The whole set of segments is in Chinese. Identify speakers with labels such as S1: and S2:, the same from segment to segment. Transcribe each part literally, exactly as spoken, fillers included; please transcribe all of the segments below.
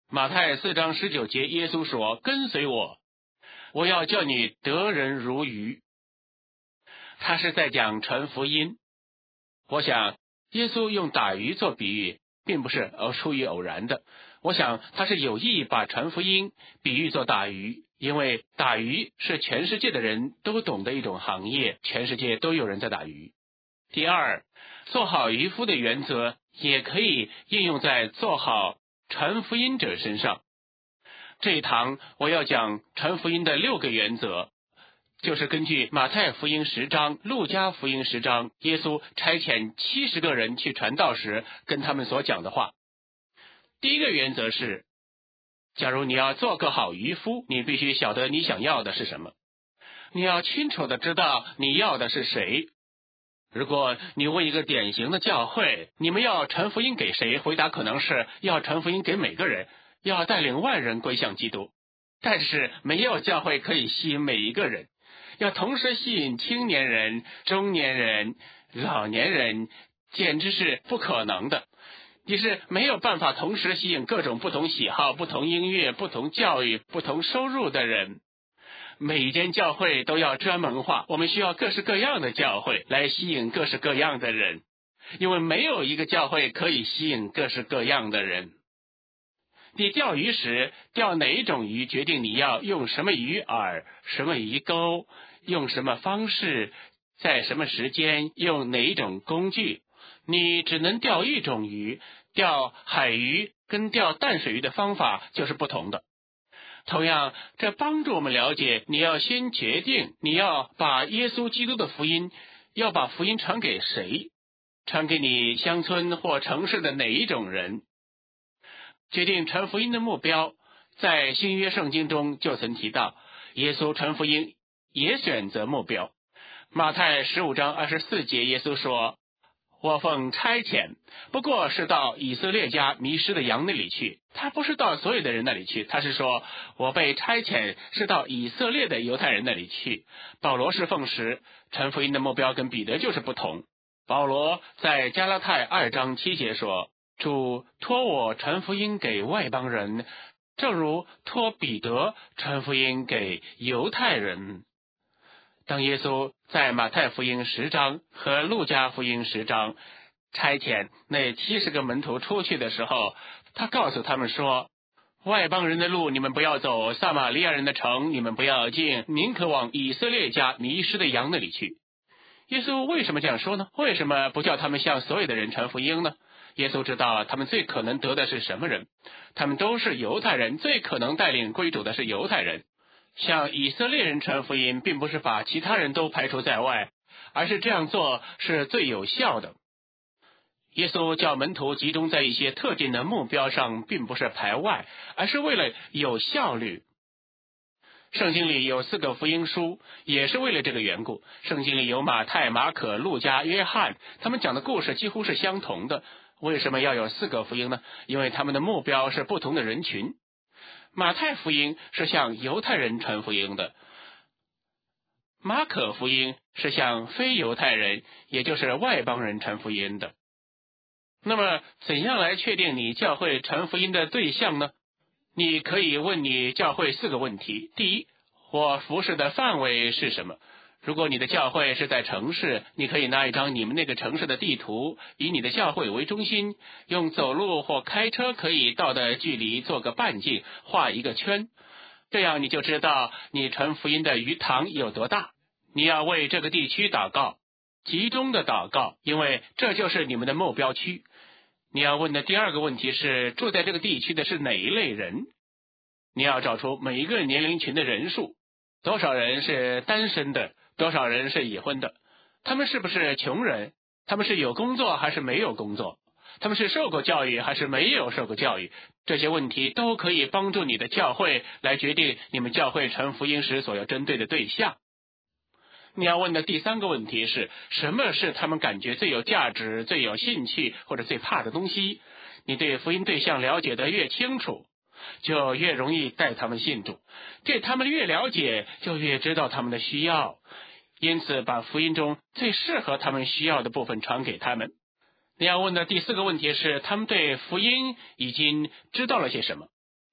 S1: 马太四章十九节，耶稣说：跟随我，我要叫你得人如鱼。他是在讲传福音。我想耶稣用打鱼做比喻并不是呃出于偶然的，我想他是有意把传福音比喻做打鱼，因为打鱼是全世界的人都懂的一种行业，全世界都有人在打鱼。第二，做好渔夫的原则也可以应用在做好传福音者身上。这一堂我要讲传福音的六个原则，就是根据马太福音十章、路加福音十章，耶稣差遣七十个人去传道时跟他们所讲的话。第一个原则是，假如你要做个好渔夫，你必须晓得你想要的是什么，你要清楚的知道你要的是谁。如果你问一个典型的教会，你们要传福音给谁？回答可能是要传福音给每个人，要带领万人归向基督。但是没有教会可以吸引每一个人，要同时吸引青年人、中年人、老年人，简直是不可能的。你是没有办法同时吸引各种不同喜好、不同音乐、不同教育、不同收入的人。每一间教会都要专门化，我们需要各式各样的教会来吸引各式各样的人，因为没有一个教会可以吸引各式各样的人。你钓鱼时钓哪一种鱼，决定你要用什么鱼饵、什么鱼钩，用什么方式，在什么时间，用哪一种工具。你只能钓一种鱼，钓海鱼跟钓淡水鱼的方法就是不同的。同样，这帮助我们了解，你要先决定你要把耶稣基督的福音，要把福音传给谁，传给你乡村或城市的哪一种人。决定传福音的目标，在新约圣经中就曾提到，耶稣传福音也选择目标。马太十五章二十四节，耶稣说：我奉差遣，不过是到以色列家迷失的羊那里去。他不是到所有的人那里去，他是说我被差遣是到以色列的犹太人那里去。保罗是奉使，传福音的目标跟彼得就是不同。保罗在加拉太二章七节说：主托我传福音给外邦人，正如托彼得传福音给犹太人。当耶稣在马太福音十章和路加福音十章差遣那七十个门徒出去的时候，他告诉他们说：外邦人的路你们不要走，撒玛利亚人的城你们不要进，宁可往以色列家迷失的羊那里去。耶稣为什么这样说呢？为什么不叫他们向所有的人传福音呢？耶稣知道他们最可能得的是什么人，他们都是犹太人，最可能带领归主的是犹太人。向以色列人传福音，并不是把其他人都排除在外，而是这样做是最有效的。耶稣叫门徒集中在一些特定的目标上，并不是排外，而是为了有效率。圣经里有四个福音书，也是为了这个缘故。圣经里有马太、马可、路加、约翰，他们讲的故事几乎是相同的。为什么要有四个福音呢？因为他们的目标是不同的人群。马太福音是向犹太人传福音的，马可福音是向非犹太人，也就是外邦人传福音的。那么怎样来确定你教会传福音的对象呢？你可以问你教会四个问题。第一，我服侍的范围是什么？如果你的教会是在城市，你可以拿一张你们那个城市的地图，以你的教会为中心，用走路或开车可以到的距离做个半径，画一个圈，这样你就知道你传福音的鱼塘有多大。你要为这个地区祷告，集中的祷告，因为这就是你们的目标区。你要问的第二个问题是，住在这个地区的是哪一类人？你要找出每一个年龄群的人数，多少人是单身的，多少人是已婚的，他们是不是穷人，他们是有工作还是没有工作，他们是受过教育还是没有受过教育，这些问题都可以帮助你的教会来决定你们教会传福音时所要针对的对象。你要问的第三个问题是，什么是他们感觉最有价值、最有兴趣或者最怕的东西？你对福音对象了解得越清楚，就越容易带他们信主，对他们越了解，就越知道他们的需要，因此把福音中最适合他们需要的部分传给他们。你要问的第四个问题是，他们对福音已经知道了些什么？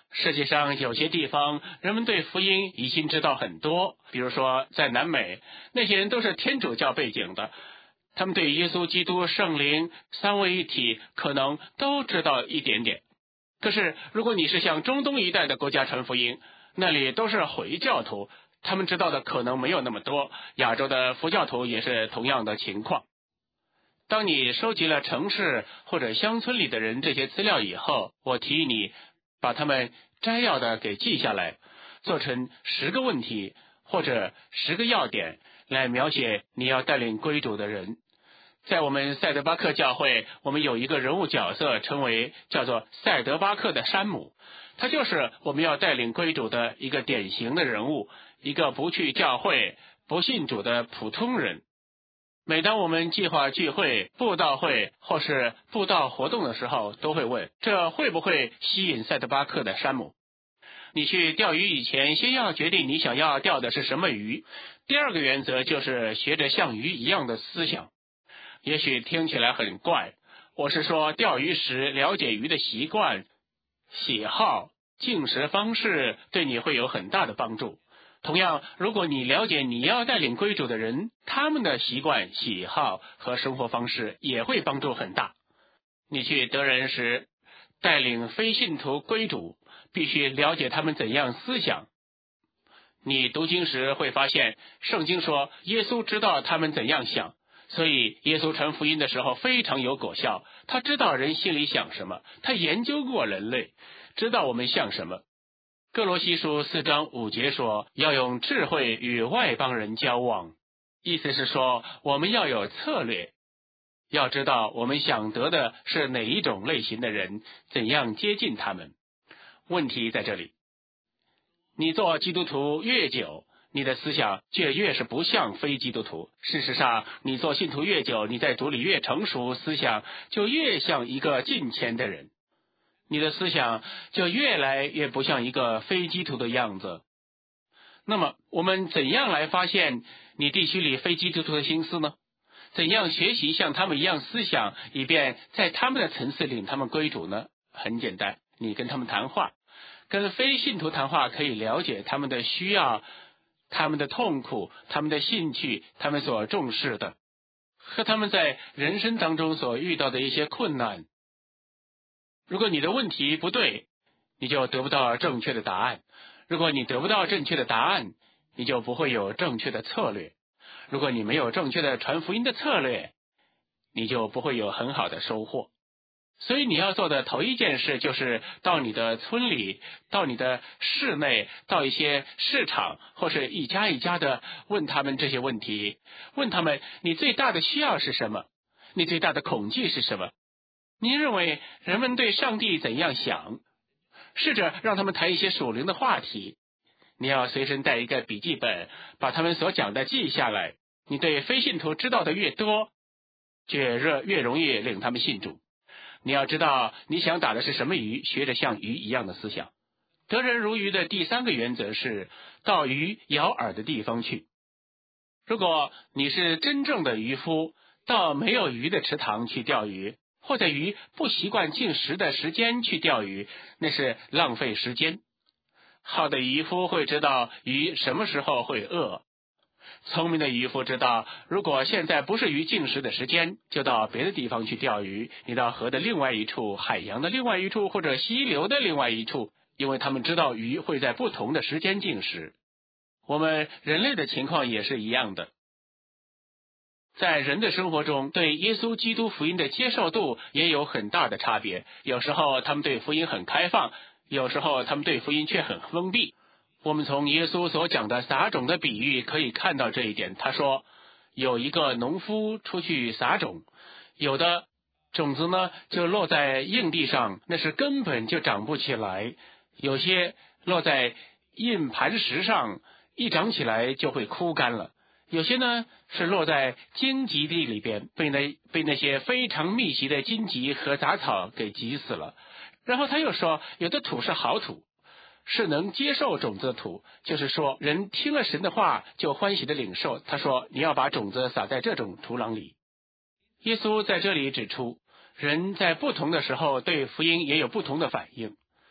S1: 世界上有些地方，人们对福音已经知道很多，比如说在南美，那些人都是天主教背景的，他们对耶稣基督、圣灵、三位一体可能都知道一点点。可是如果你是向中东一带的国家传福音，那里都是回教徒，他们知道的可能没有那么多。亚洲的佛教徒也是同样的情况。当你收集了城市或者乡村里的人这些资料以后，我提议你把他们摘要的给记下来，做成十个问题或者十个要点来描写你要带领归主的人。在我们赛德巴克教会，我们有一个人物角色称为叫做赛德巴克的山姆，他就是我们要带领归主的一个典型的人物，一个不去教会不信主的普通人。每当我们计划聚会、布道会或是布道活动的时候，都会问这会不会吸引赛德巴克的山姆。你去钓鱼以前，先要决定你想要钓的是什么鱼。第二个原则就是学着像鱼一样的思想。也许听起来很怪，我是说钓鱼时了解鱼的习惯、喜好、进食方式对你会有很大的帮助。同样，如果你了解你要带领归主的人，他们的习惯、喜好和生活方式也会帮助很大。你去得人时，带领非信徒归主，必须了解他们怎样思想。你读经时会发现，圣经说耶稣知道他们怎样想，所以耶稣传福音的时候非常有果效。他知道人心里想什么，他研究过人类，知道我们像什么。哥罗西书四章五节说，要用智慧与外邦人交往，意思是说我们要有策略，要知道我们想得的是哪一种类型的人，怎样接近他们。问题在这里，你做基督徒越久，你的思想就越是不像非基督徒。事实上，你做信徒越久，你在主里越成熟，思想就越像一个敬虔的人，你的思想就越来越不像一个非基督徒的样子。那么我们怎样来发现你地区里非基督徒的心思呢？怎样学习像他们一样思想，以便在他们的层次领他们归主呢？很简单，你跟他们谈话，跟非信徒谈话，可以了解他们的需要、他们的痛苦、他们的兴趣、他们所重视的，和他们在人生当中所遇到的一些困难。如果你的问题不对，你就得不到正确的答案。如果你得不到正确的答案，你就不会有正确的策略。如果你没有正确的传福音的策略，你就不会有很好的收获。所以你要做的头一件事，就是到你的村里，到你的市内，到一些市场，或是一家一家的问他们这些问题。问他们，你最大的需要是什么？你最大的恐惧是什么？你认为人们对上帝怎样想？试着让他们谈一些属灵的话题。你要随身带一个笔记本，把他们所讲的记下来。你对非信徒知道的越多，就越越容易领他们信主。你要知道你想打的是什么鱼，学着像鱼一样的思想。得人如鱼的第三个原则是到鱼咬饵的地方去。如果你是真正的渔夫，到没有鱼的池塘去钓鱼，或者鱼不习惯进食的时间去钓鱼，那是浪费时间。好的渔夫会知道鱼什么时候会饿。聪明的渔夫知道，如果现在不是鱼进食的时间，就到别的地方去钓鱼。你到河的另外一处、海洋的另外一处，或者溪流的另外一处，因为他们知道鱼会在不同的时间进食。我们人类的情况也是一样的。在人的生活中，对耶稣基督福音的接受度也有很大的差别。有时候他们对福音很开放，有时候他们对福音却很封闭。我们从耶稣所讲的撒种的比喻可以看到这一点。他说，有一个农夫出去撒种，有的种子呢就落在硬地上，那是根本就长不起来；有些落在硬磐石上，一长起来就会枯干了；有些呢是落在荆棘地里边，被那被那些非常密集的荆棘和杂草给挤死了。然后他又说，有的土是好土，是能接受种子的土，就是说人听了神的话就欢喜的领受。他说，你要把种子撒在这种土壤里。耶稣在这里指出，人在不同的时候对福音也有不同的反应。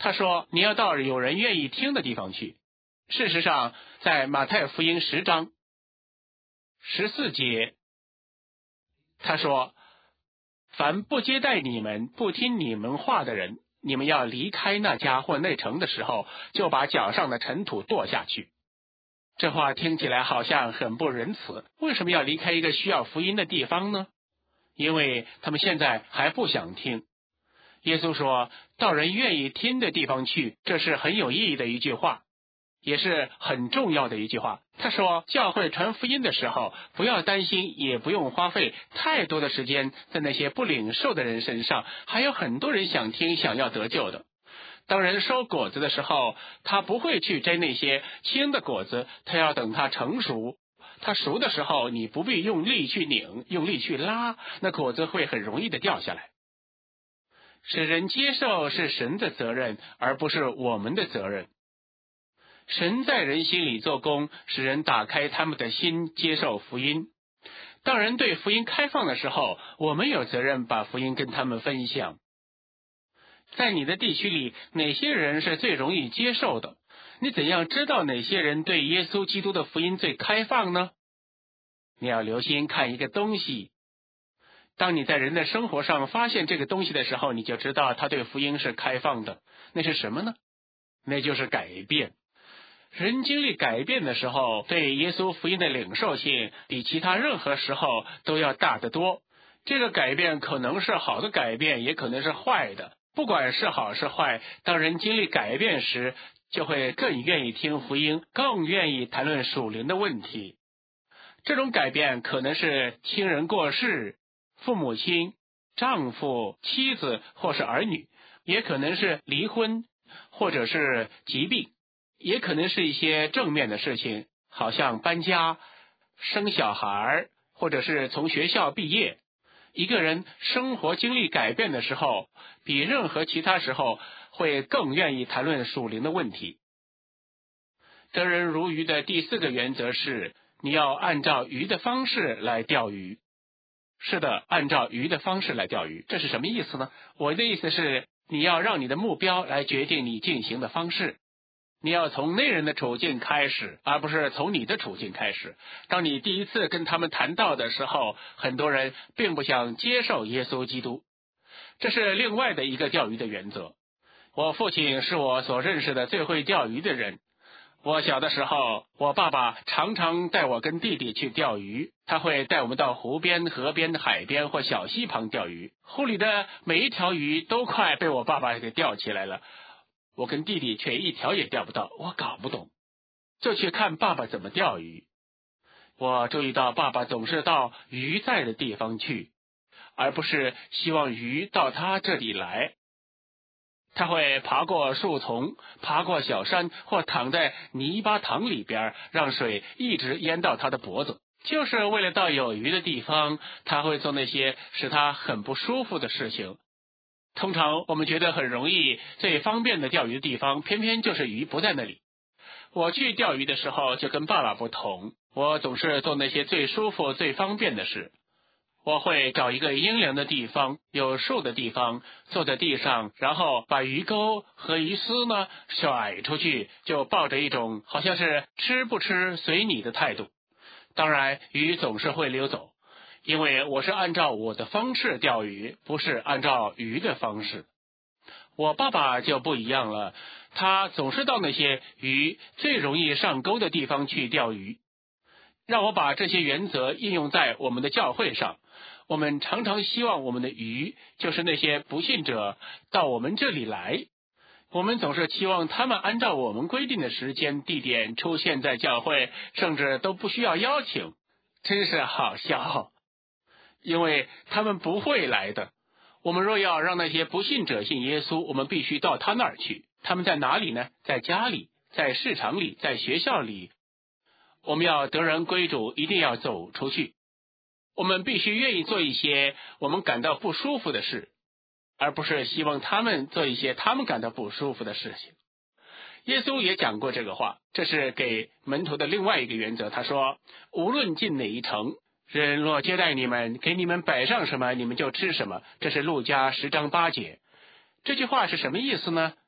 S1: 他说你要到有人愿意听的地方去。事实上，在马太福音十章十四节，他说凡不接待你们、不听你们话的人，你们要离开那家或那城的时候，就把脚上的尘土跺下去。这话听起来好像很不仁慈，为什么要离开一个需要福音的地方呢？因为他们现在还不想听。耶稣说到人愿意听的地方去，这是很有意义的一句话，也是很重要的一句话。他说教会传福音的时候，不要担心，也不用花费太多的时间在那些不领受的人身上，还有很多人想听，想要得救的。当人收果子的时候，他不会去摘那些青的果子，他要等它成熟。它熟的时候，你不必用力去拧，用力去拉，那果子会很容易的掉下来。使人接受是神的责任，而不是我们的责任。神在人心里做工，使人打开他们的心，接受福音。当人对福音开放的时候，我们有责任把福音跟他们分享。在你的地区里，哪些人是最容易接受的？你怎样知道哪些人对耶稣基督的福音最开放呢？你要留心看一个东西。当你在人的生活上发现这个东西的时候，你就知道他对福音是开放的。那是什么呢？那就是改变。人经历改变的时候，对耶稣福音的领受性比其他任何时候都要大得多。这个改变可能是好的改变，也可能是坏的。不管是好是坏，当人经历改变时，就会更愿意听福音，更愿意谈论属灵的问题。这种改变可能是亲人过世、父母亲、丈夫、妻子或是儿女，也可能是离婚或者是疾病，也可能是一些正面的事情，好像搬家、生小孩，或者是从学校毕业。一个人生活经历改变的时候，比任何其他时候会更愿意谈论属灵的问题。得人如鱼的第四个原则是，你要按照鱼的方式来钓鱼。是的，按照鱼的方式来钓鱼，这是什么意思呢？我的意思是，你要让你的目标来决定你进行的方式。你要从那人的处境开始，而不是从你的处境开始。当你第一次跟他们谈到的时候，很多人并不想接受耶稣基督。这是另外的一个钓鱼的原则。我父亲是我所认识的最会钓鱼的人。我小的时候，我爸爸常常带我跟弟弟去钓鱼，他会带我们到湖边、河边、海边或小溪旁钓鱼。湖里的每一条鱼都快被我爸爸给钓起来了，我跟弟弟却一条也钓不到，我搞不懂，就去看爸爸怎么钓鱼。我注意到爸爸总是到鱼在的地方去，而不是希望鱼到他这里来。他会爬过树丛，爬过小山，或躺在泥巴塘里边，让水一直淹到他的脖子。就是为了到有鱼的地方，他会做那些使他很不舒服的事情。通常我们觉得很容易、最方便的钓鱼的地方，偏偏就是鱼不在那里。我去钓鱼的时候就跟爸爸不同，我总是做那些最舒服、最方便的事。我会找一个阴凉的地方，有树的地方，坐在地上，然后把鱼钩和鱼丝呢甩出去，就抱着一种好像是吃不吃随你的态度。当然，鱼总是会溜走，因为我是按照我的方式钓鱼，不是按照鱼的方式。我爸爸就不一样了，他总是到那些鱼最容易上钩的地方去钓鱼。让我把这些原则应用在我们的教会上。我们常常希望我们的鱼，就是那些不信者，到我们这里来。我们总是期望他们按照我们规定的时间、地点出现在教会，甚至都不需要邀请。真是好笑，因为他们不会来的。我们若要让那些不信者信耶稣，我们必须到他那儿去。他们在哪里呢？在家里，在市场里，在学校里。我们要得人归主，一定要走出去。我们必须愿意做一些我们感到不舒服的事，而不是希望他们做一些他们感到不舒服的事情。耶稣也讲过这个话，这是给门徒的另外一个原则。他说，无论进哪一城，人若接待你们，给你们摆上什么，你们就吃什么。这是路加十章八节。这句话是什么意思呢？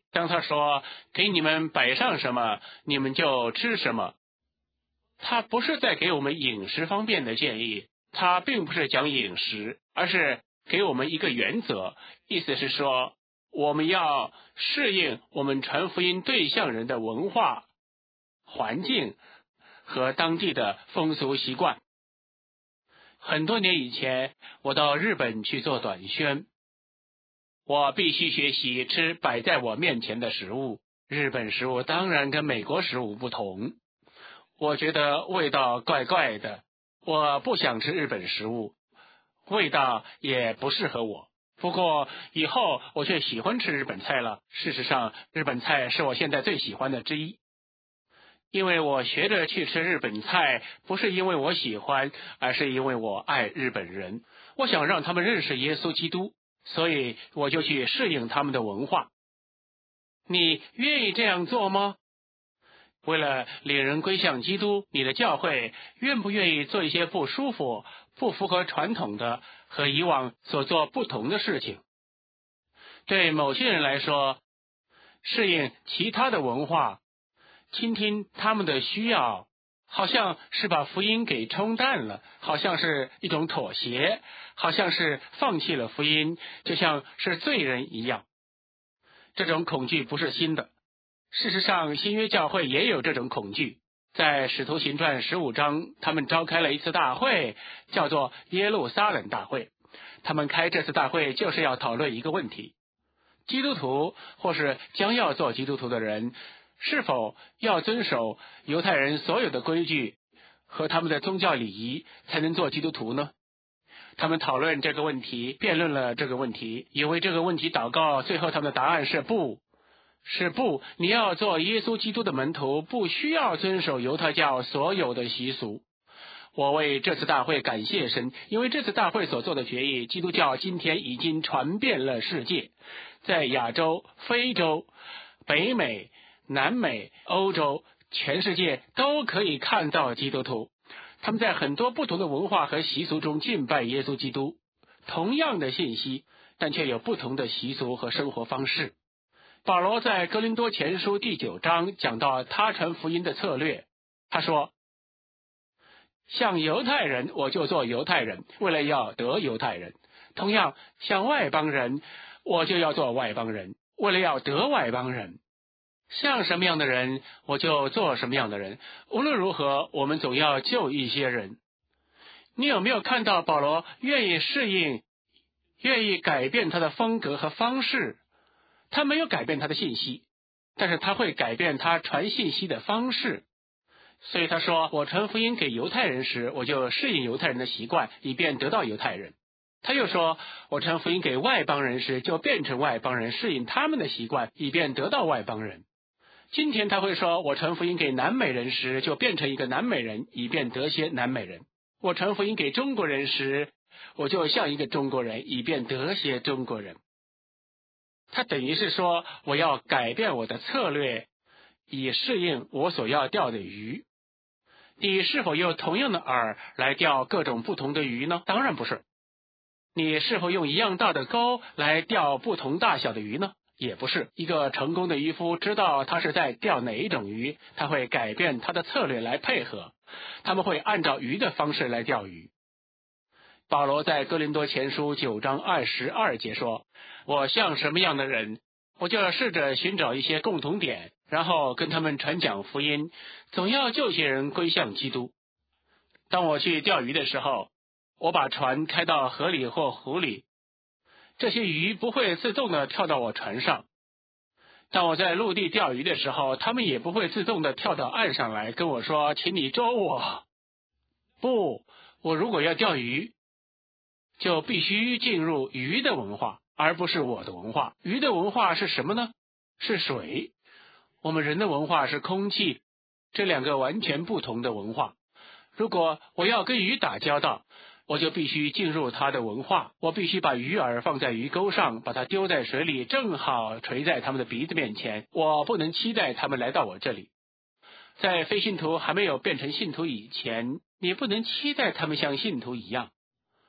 S1: 当他说给你们摆上什么，你们就吃什么，他不是在给我们饮食方面的建议，他并不是讲饮食，而是给我们一个原则，意思是说我们要适应我们传福音对象人的文化、环境和当地的风俗习惯。很多年以前，我到日本去做短宣，我必须学习吃摆在我面前的食物。日本食物当然跟美国食物不同，我觉得味道怪怪的，我不想吃日本食物，味道也不适合我。不过以后我却喜欢吃日本菜了。事实上，日本菜是我现在最喜欢的之一。因为我学着去吃日本菜，不是因为我喜欢，而是因为我爱日本人。我想让他们认识耶稣基督，所以我就去适应他们的文化。你愿意这样做吗？为了领人归向基督，你的教会愿不愿意做一些不舒服、不符合传统的和以往所做不同的事情？对某些人来说，适应其他的文化，倾听他们的需要，好像是把福音给冲淡了，好像是一种妥协，好像是放弃了福音，就像是罪人一样。这种恐惧不是新的，事实上新约教会也有这种恐惧。在使徒行传十五章，他们召开了一次大会，叫做耶路撒冷大会。他们开这次大会就是要讨论一个问题：基督徒或是将要做基督徒的人，是否要遵守犹太人所有的规矩和他们的宗教礼仪才能做基督徒呢？他们讨论这个问题，辩论了这个问题，也为这个问题祷告，最后他们的答案是不，是不，你要做耶稣基督的门徒，不需要遵守犹太教所有的习俗。我为这次大会感谢神，因为这次大会所做的决议，基督教今天已经传遍了世界，在亚洲、非洲、北美、南美、欧洲，全世界都可以看到基督徒。他们在很多不同的文化和习俗中敬拜耶稣基督，同样的信息，但却有不同的习俗和生活方式。保罗在哥林多前书第九章讲到他传福音的策略，他说，像犹太人我就做犹太人，为了要得犹太人；同样像外邦人我就要做外邦人，为了要得外邦人。像什么样的人我就做什么样的人，无论如何我们总要救一些人。你有没有看到保罗愿意适应，愿意改变他的风格和方式？他没有改变他的信息，但是他会改变他传信息的方式。所以他说，我传福音给犹太人时，我就适应犹太人的习惯，以便得到犹太人。他又说，我传福音给外邦人时，就变成外邦人，适应他们的习惯，以便得到外邦人。今天他会说，我传福音给南美人时，就变成一个南美人，以便得些南美人。我传福音给中国人时，我就像一个中国人，以便得些中国人。他等于是说，我要改变我的策略，以适应我所要钓的鱼。你是否用同样的饵来钓各种不同的鱼呢？当然不是。你是否用一样大的钩来钓不同大小的鱼呢？也不是。一个成功的渔夫知道他是在钓哪一种鱼，他会改变他的策略来配合，他们会按照鱼的方式来钓鱼。保罗在哥林多前书九章二十二节说，我像什么样的人，我就试着寻找一些共同点，然后跟他们传讲福音，总要救些人归向基督。当我去钓鱼的时候，我把船开到河里或湖里，这些鱼不会自动的跳到我船上。当我在陆地钓鱼的时候，他们也不会自动的跳到岸上来跟我说，请你捉我。不，我如果要钓鱼，就必须进入鱼的文化，而不是我的文化。鱼的文化是什么呢？是水。我们人的文化是空气，这两个完全不同的文化。如果我要跟鱼打交道，我就必须进入它的文化，我必须把鱼饵放在鱼钩上，把它丢在水里，正好垂在他们的鼻子面前。我不能期待他们来到我这里。在非信徒还没有变成信徒以前，你不能期待他们像信徒一样。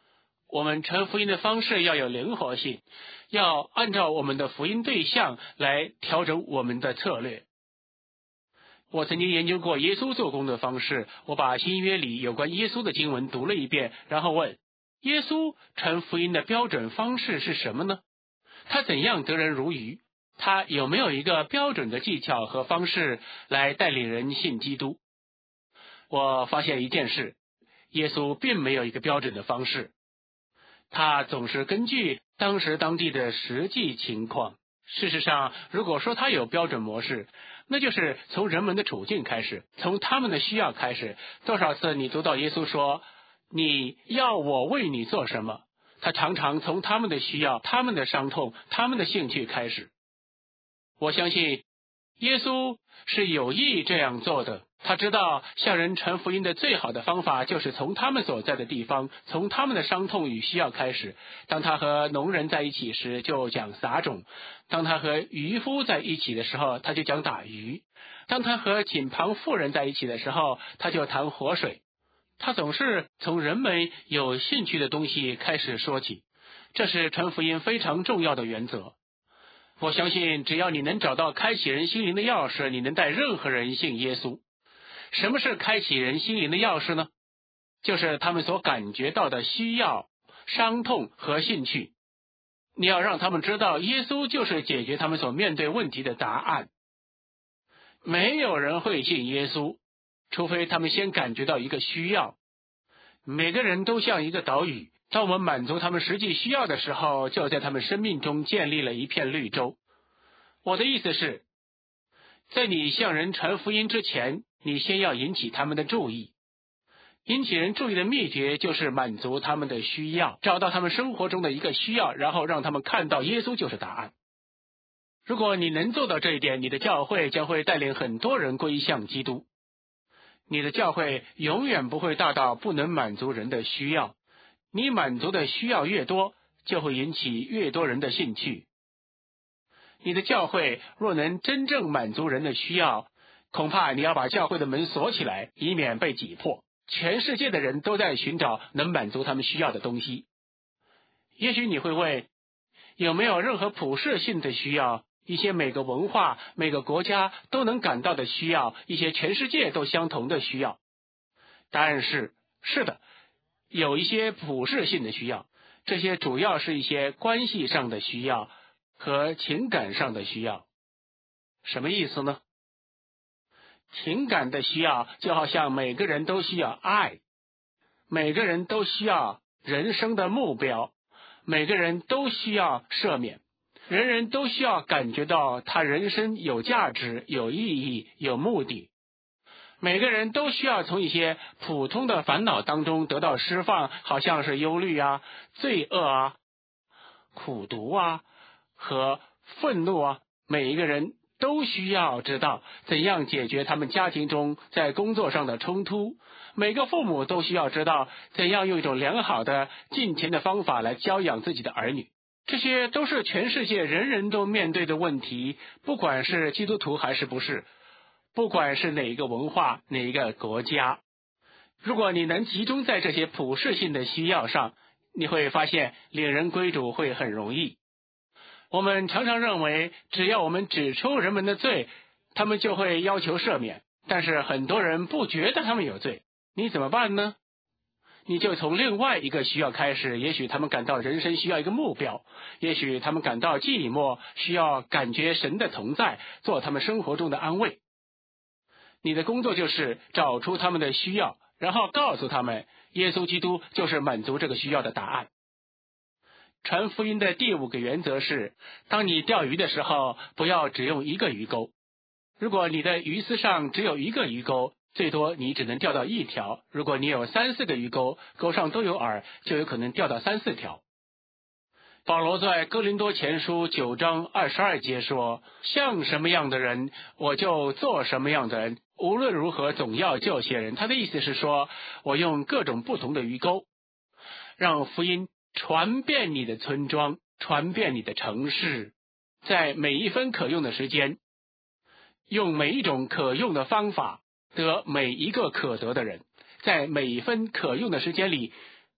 S1: 我们传福音的方式要有灵活性，要按照我们的福音对象来调整我们的策略。我曾经研究过耶稣做工的方式，我把新约里有关耶稣的经文读了一遍，然后问，耶稣传福音的标准方式是什么呢？他怎样得人如鱼？他有没有一个标准的技巧和方式来带领人信基督？我发现一件事，耶稣并没有一个标准的方式，他总是根据当时当地的实际情况。事实上，如果说他有标准模式，那就是从人们的处境开始，从他们的需要开始。多少次你读到耶稣说，你要我为你做什么？他常常从他们的需要、他们的伤痛、他们的兴趣开始。我相信耶稣是有意这样做的，他知道向人传福音的最好的方法就是从他们所在的地方，从他们的伤痛与需要开始。当他和农人在一起时，就讲撒种；当他和渔夫在一起的时候，他就讲打鱼；当他和井旁妇人在一起的时候，他就谈活水。他总是从人们有兴趣的东西开始说起，这是传福音非常重要的原则。我相信只要你能找到开启人心灵的钥匙，你能带任何人信耶稣。什么是开启人心灵的钥匙呢？就是他们所感觉到的需要、伤痛和兴趣。你要让他们知道，耶稣就是解决他们所面对问题的答案。没有人会信耶稣，除非他们先感觉到一个需要。每个人都像一个岛屿，当我们满足他们实际需要的时候，就在他们生命中建立了一片绿洲。我的意思是，在你向人传福音之前，你先要引起他们的注意。引起人注意的秘诀就是满足他们的需要，找到他们生活中的一个需要，然后让他们看到耶稣就是答案。如果你能做到这一点，你的教会将会带领很多人归向基督。你的教会永远不会大到不能满足人的需要，你满足的需要越多，就会引起越多人的兴趣。你的教会若能真正满足人的需要，恐怕你要把教会的门锁起来，以免被挤破。全世界的人都在寻找能满足他们需要的东西。也许你会问，有没有任何普世性的需要，一些每个文化、每个国家都能感到的需要，一些全世界都相同的需要？答案是，是的，有一些普世性的需要，这些主要是一些关系上的需要和情感上的需要。什么意思呢？情感的需要就好像每个人都需要爱，每个人都需要人生的目标，每个人都需要赦免，人人都需要感觉到他人生有价值、有意义、有目的。每个人都需要从一些普通的烦恼当中得到释放，好像是忧虑啊、罪恶啊、苦毒啊和愤怒啊。每一个人都需要知道怎样解决他们家庭中在工作上的冲突，每个父母都需要知道怎样用一种良好的金钱的方法来教养自己的儿女。这些都是全世界人人都面对的问题，不管是基督徒还是不是，不管是哪一个文化、哪一个国家。如果你能集中在这些普世性的需要上，你会发现领人归主会很容易。我们常常认为，只要我们指出人们的罪，他们就会要求赦免。但是很多人不觉得他们有罪，你怎么办呢？你就从另外一个需要开始，也许他们感到人生需要一个目标，也许他们感到寂寞，需要感觉神的同在，做他们生活中的安慰。你的工作就是找出他们的需要，然后告诉他们，耶稣基督就是满足这个需要的答案。传福音的第五个原则是，当你钓鱼的时候，不要只用一个鱼钩。如果你的鱼丝上只有一个鱼钩，最多你只能钓到一条。如果你有三四个鱼钩，钩上都有饵，就有可能钓到三四条。保罗在哥林多前书九章二十二节说，像什么样的人，我就做什么样的人，无论如何总要救些人。他的意思是说，我用各种不同的鱼钩，让福音传遍你的村庄，传遍你的城市，在每一分可用的时间，用每一种可用的方法得每一个可得的人，在每一分可用的时间里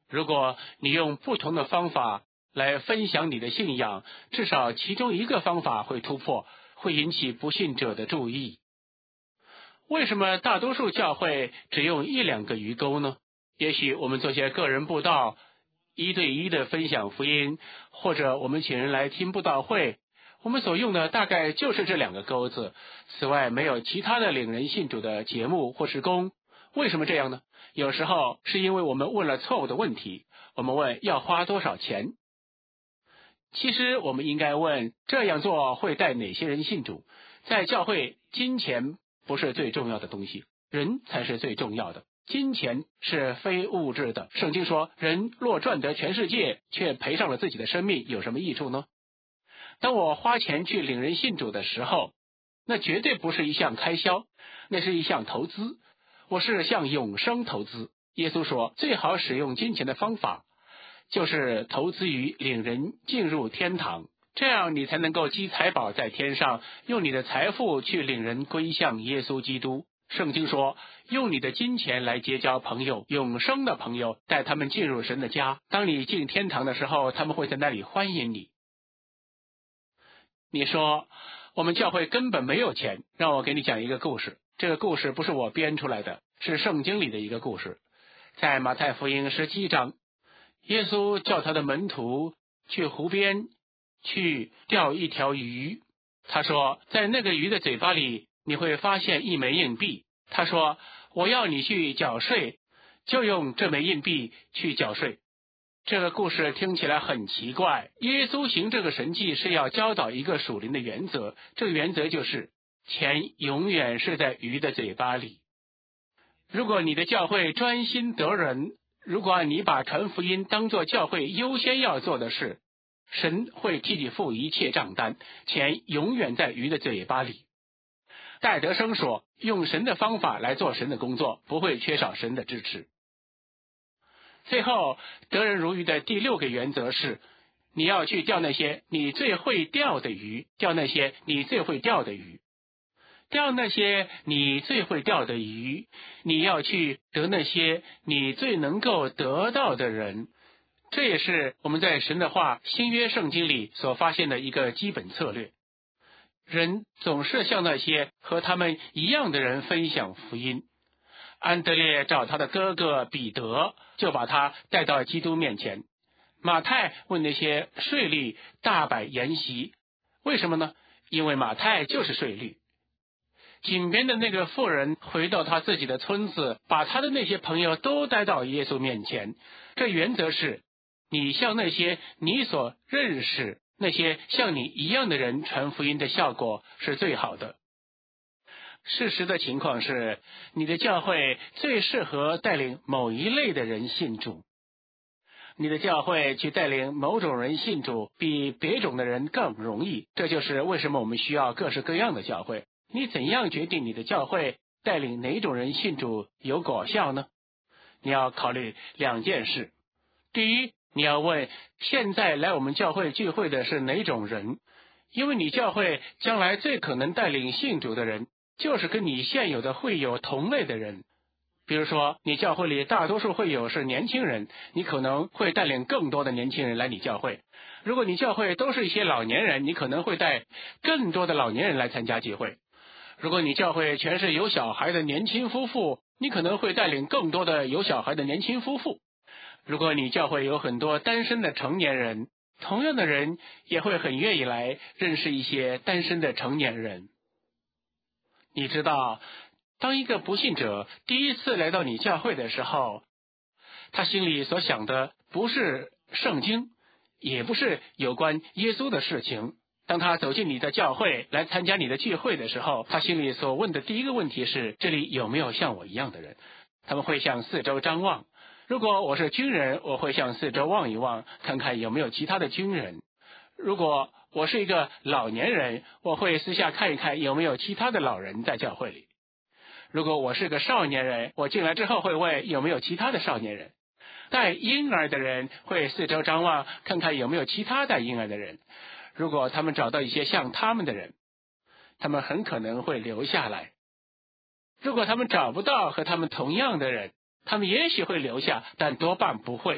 S1: 如果你用不同的方法来分享你的信仰，至少其中一个方法会突破，会引起不信者的注意。为什么大多数教会只用一两个鱼钩呢？也许我们做些个人布道，一对一的分享福音，或者我们请人来听布道会，我们所用的大概就是这两个钩子，此外没有其他的领人信主的节目或是工。为什么这样呢？有时候是因为我们问了错误的问题，我们问要花多少钱。其实我们应该问这样做会带哪些人信主。在教会，金钱不是最重要的东西，人才是最重要的。金钱是非物质的。圣经说，人若赚得全世界，却赔上了自己的生命，有什么益处呢？当我花钱去领人信主的时候，那绝对不是一项开销，那是一项投资。我是向永生投资。耶稣说，最好使用金钱的方法，就是投资于领人进入天堂，这样你才能够积财宝在天上，用你的财富去领人归向耶稣基督。圣经说，用你的金钱来结交朋友，永生的朋友，带他们进入神的家。当你进天堂的时候，他们会在那里欢迎你。你说，我们教会根本没有钱，让我给你讲一个故事。这个故事不是我编出来的，是圣经里的一个故事。在马太福音十七章，耶稣叫他的门徒去湖边去钓一条鱼。他说，在那个鱼的嘴巴里你会发现一枚硬币。他说，我要你去缴税，就用这枚硬币去缴税。这个故事听起来很奇怪，耶稣行这个神迹是要教导一个属灵的原则，这个原则就是钱永远是在鱼的嘴巴里。如果你的教会专心得人，如果你把传福音当作教会优先要做的事，神会替你付一切账单，钱永远在鱼的嘴巴里。戴德生说，用神的方法来做神的工作，不会缺少神的支持。最后，得人如鱼的第六个原则是，你要去钓那些你最会钓的鱼，钓那些你最会钓的鱼。钓那些你最会钓的鱼，你要去得那些你最能够得到的人。这也是我们在神的话新约圣经里所发现的一个基本策略。人总是向那些和他们一样的人分享福音。安德烈找他的哥哥彼得，就把他带到基督面前。马太问那些税吏大摆筵席，为什么呢？因为马太就是税吏。井边的那个妇人回到他自己的村子，把他的那些朋友都带到耶稣面前。这原则是，你向那些你所认识、那些像你一样的人传福音的效果是最好的。事实的情况是，你的教会最适合带领某一类的人信主。你的教会去带领某种人信主，比别种的人更容易。这就是为什么我们需要各式各样的教会。你怎样决定你的教会带领哪种人信主有果效呢？你要考虑两件事。第一，你要问现在来我们教会聚会的是哪种人，因为你教会将来最可能带领信主的人，就是跟你现有的会友同类的人。比如说，你教会里大多数会友是年轻人，你可能会带领更多的年轻人来你教会。如果你教会都是一些老年人，你可能会带更多的老年人来参加聚会。如果你教会全是有小孩的年轻夫妇，你可能会带领更多的有小孩的年轻夫妇。如果你教会有很多单身的成年人，同样的人也会很愿意来认识一些单身的成年人。你知道，当一个不信者第一次来到你教会的时候，他心里所想的不是圣经，也不是有关耶稣的事情。当他走进你的教会来参加你的聚会的时候，他心里所问的第一个问题是，这里有没有像我一样的人？他们会向四周张望。如果我是军人，我会向四周望一望，看看有没有其他的军人。如果我是一个老年人，我会私下看一看有没有其他的老人在教会里。如果我是个少年人，我进来之后会问有没有其他的少年人。带婴儿的人会四周张望，看看有没有其他带婴儿的人。如果他们找到一些像他们的人，他们很可能会留下来。如果他们找不到和他们同样的人，他们也许会留下，但多半不会。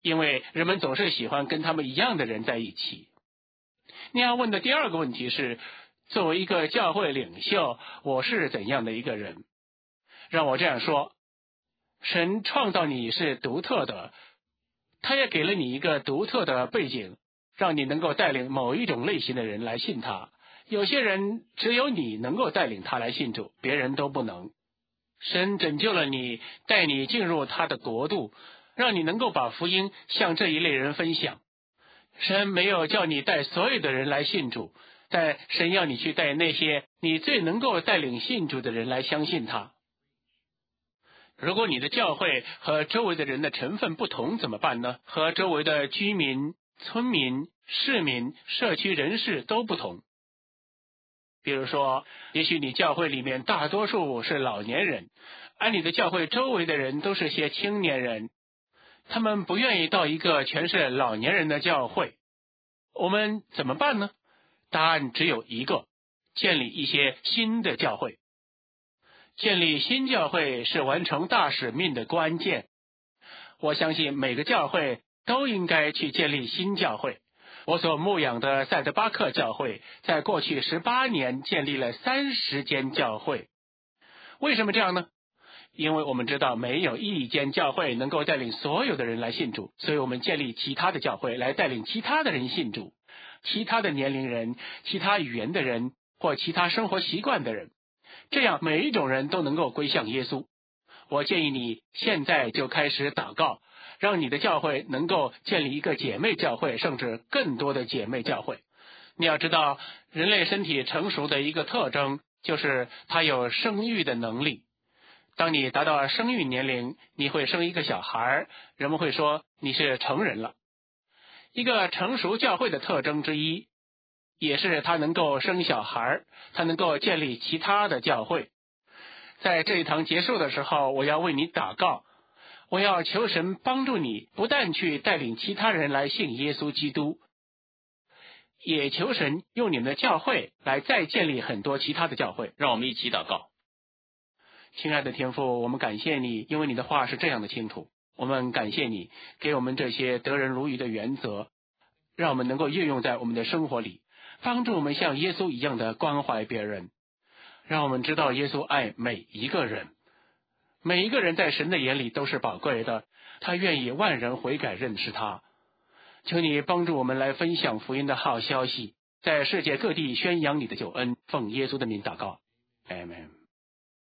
S1: 因为人们总是喜欢跟他们一样的人在一起。你要问的第二个问题是，作为一个教会领袖，我是怎样的一个人？让我这样说，神创造你是独特的，他也给了你一个独特的背景，让你能够带领某一种类型的人来信他。有些人只有你能够带领他来信主，别人都不能。神拯救了你，带你进入他的国度，让你能够把福音向这一类人分享。神没有叫你带所有的人来信主，但神要你去带那些你最能够带领信主的人来相信他。如果你的教会和周围的人的成分不同怎么办呢？和周围的居民、村民、市民、社区人士都不同。比如说，也许你教会里面大多数是老年人，而你的教会周围的人都是些青年人，他们不愿意到一个全是老年人的教会。我们怎么办呢？答案只有一个，建立一些新的教会。建立新教会是完成大使命的关键。我相信每个教会都应该去建立新教会。我所牧养的赛德巴克教会在过去十八年建立了三十间教会。为什么这样呢？因为我们知道没有一间教会能够带领所有的人来信主，所以我们建立其他的教会来带领其他的人信主，其他的年龄人、其他语言的人或其他生活习惯的人，这样每一种人都能够归向耶稣。我建议你现在就开始祷告，让你的教会能够建立一个姐妹教会，甚至更多的姐妹教会。你要知道，人类身体成熟的一个特征就是它有生育的能力。当你达到生育年龄，你会生一个小孩，人们会说你是成人了。一个成熟教会的特征之一，也是它能够生小孩，它能够建立其他的教会。在这一堂结束的时候，我要为你祷告，我要求神帮助你，不但去带领其他人来信耶稣基督，也求神用你们的教会来再建立很多其他的教会。让我们一起祷告。亲爱的天父，我们感谢你，因为你的话是这样的清楚。我们感谢你给我们这些得人如鱼的原则，让我们能够运用在我们的生活里，帮助我们像耶稣一样的关怀别人，让我们知道耶稣爱每一个人，每一个人在神的眼里都是宝贵的，他愿意万人悔改认识他。求你帮助我们来分享福音的好消息，在世界各地宣扬你的救恩，奉耶稣的名祷告，阿们。